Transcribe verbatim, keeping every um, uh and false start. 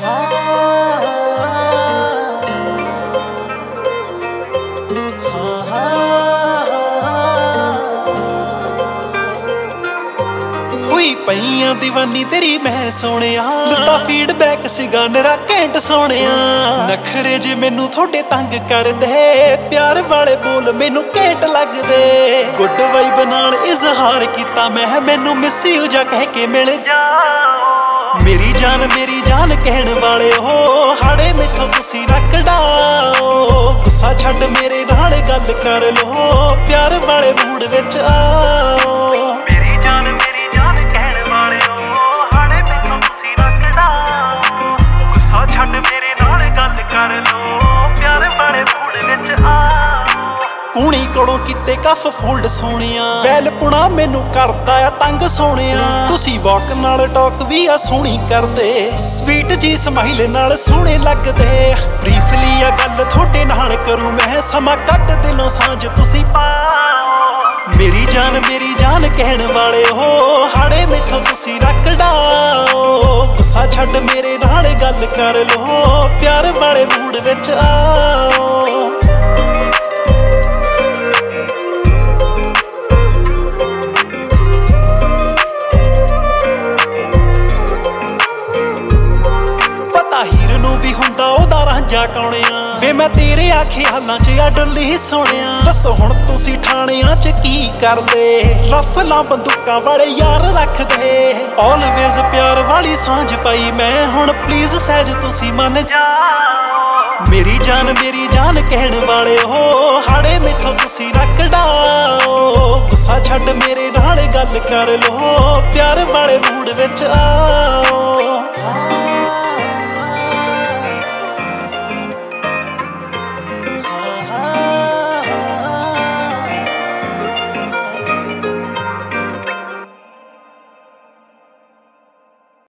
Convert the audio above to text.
ਹੋਈ ਪਈਆਂ ਦੀਵਾਨੀ ਤੇਰੀ ਮੈਂ ਸੋਹਣਿਆ, ਲੱਤਾ ਫੀਡਬੈਕ ਸੀਗਾ ਨਰਾ ਘੈਂਟ ਸੋਹਣਿਆ। ਨਖਰੇ ਜੇ ਮੈਨੂੰ ਥੋੜੇ ਤੰਗ ਕਰਦੇ, ਪਿਆਰ ਵਾਲੇ ਬੋਲ ਮੈਨੂੰ ਘੈਂਟ ਲੱਗਦੇ। ਗੁੱਡ ਵਾਈਬ ਨਾਲ ਇਜ਼ਹਾਰ ਕੀਤਾ ਮੈਂ, ਮੈਨੂੰ ਮਿਸ ਯੂ ਜਾ ਕਹਿ ਕੇ ਮਿਲ ਜਾ। ਮੇਰੀ ਜਾਨ ਮੇਰੀ ਜਾਨ ਕਹਿਣ ਵਾਲੇ ਹੋ, ਹਾੜੇ ਮੈਥੋਂ ਤੁਸੀਂ ਨਾ ਕਢਾਓ। ਗੁੱਸਾ ਛੱਡ ਮੇਰੇ ਨਾਲ ਗੱਲ ਕਰ ਲੋ, ਪਿਆਰ ਵਾਲੇ ਮੂਡ ਵਿੱਚ ਆਓ। ਮੇਰੀ ਜਾਨ ਮੇਰੀ ਜਾਨ ਕਹਿਣ ਵਾਲੇ ਹੋ, ਹਾੜੇ ਮੈਥੋਂ ਤੁਸੀਂ ਨਾ ਕਢਾਓ। ਗੁੱਸਾ ਛੱਡ ਮੇਰੇ ਨਾਲ ਗੱਲ ਕਰ ਲੋ, ਪਿਆਰ ਵਾਲੇ ਮੂਡ ਵਿੱਚ ਆਓ। ਕੂਣੀ ਕੋਲੋਂ ਕਿਤੇ ਕਫ ਫੋਲਡ ਸੋਹਣਿਆ, ਵੈਲ ਪੁਣਾ ਮੈਨੂੰ ਕਰਦਾ ਆ ਤੰਗ ਸੋਹਣਿਆ। ਤੁਸੀਂ ਵਾਕ ਨਾਲ ਟਾਕ ਵੀ ਆ ਸੋਹਣੀ ਕਰਦੇ, ਸਵੀਟ ਜੀ ਸਮਾਈਲ ਨਾਲ ਸੋਹਣੇ ਲੱਗਦੇ। ਬਰੀਫਲੀ ਆ ਗੱਲ ਤੁਹਾਡੇ ਨਾਲ ਕਰੂੰ ਮੈਂ, ਸਮਾਂ ਕੱਢ ਦਿਲੋਂ ਸਾਂਝ ਤੁਸੀਂ ਪਾਓ। ਮੇਰੀ ਜਾਨ ਮੇਰੀ ਜਾਨ ਕਹਿਣ ਵਾਲੇ ਹੋ, ਹਾੜੇ ਮੈਥੋਂ ਤੁਸੀਂ ਨਾ ਕਢਾਓ। ਗੁੱਸਾ ਛੱਡ ਮੇਰੇ ਨਾਲ ਗੱਲ ਕਰ ਲੋ, ਪਿਆਰ ਵਾਲੇ ਮੂਡ ਵਿੱਚ ਆਓ। ਹੀਰ ਨੂੰ ਵੀ ਹੁੰਦਾ ਉਹਦਾ ਰਾਂਝਾ ਕੌਣਿਆ, ਵੇ ਮੈਂ ਤੇਰੇ ਆ ਖਿਆਲਾਂ ਚ ਆ ਡੁੱਲੀ ਸੋਹਣਿਆ। ਦੱਸੋ ਹੁਣ ਤੁਸੀਂ ਠਾਣਿਆਂ ਚ ਕੀ ਕਰਦੇ, ਰਫਲਾਂ ਬੰਦੂਕਾਂ ਵਾਲੇ ਯਾਰ ਰੱਖਦੇ। ਆਲਵੇਜ਼ ਪਿਆਰ ਵਾਲੀ ਸਾਂਝ ਪਾਈ ਮੈਂ, ਹੁਣ ਪਲੀਜ਼ ਸਹਿਜ ਤੁਸੀਂ ਮੰਨ ਜਾ। ਮੇਰੀ ਜਾਨ ਮੇਰੀ ਜਾਨ ਕਹਿਣ ਵਾਲੇ ਹੋ, ਹਾੜੇ ਮੈਥੋਂ ਤੁਸੀਂ ਨਾ ਕਢਾਓ। ਗੁੱਸਾ ਛੱਡ ਮੇਰੇ ਨਾਲ ਗੱਲ ਕਰ ਲੋ, ਪਿਆਰ ਵਾਲੇ ਮੂਡ ਵਿੱਚ ਆਓ।